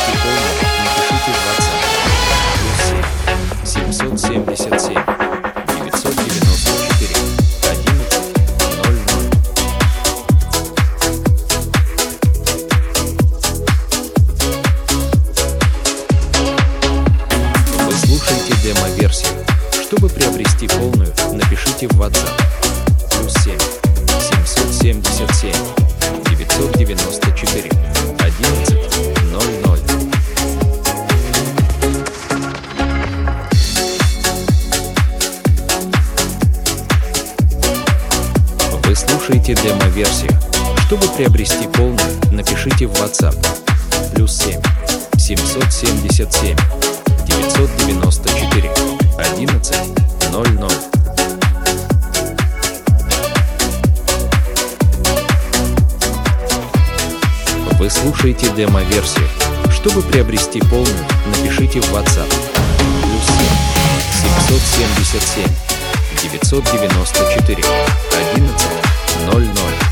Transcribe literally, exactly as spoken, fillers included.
напишите в WhatsApp. Плюс семь семьсот семьдесят семь девятьсот девяносто четыре одиннадцать ноль ноль. Вы слушаете демо-версию. Чтобы приобрести полную, напишите в WhatsApp. Плюс семь семьсот семьдесят семь девятьсот девяносто четыре одиннадцать ноль ноль. Вы слушаете демо-версию. Чтобы приобрести полную, напишите в WhatsApp. Плюс семь семьсот семьдесят семь девятьсот девяносто четыре одиннадцать ноль ноль. Вы слушаете демо-версию. Чтобы приобрести полную, напишите в WhatsApp. Плюс семь семьсот семьдесят семь девятьсот девяносто четыре одиннадцать ноль ноль.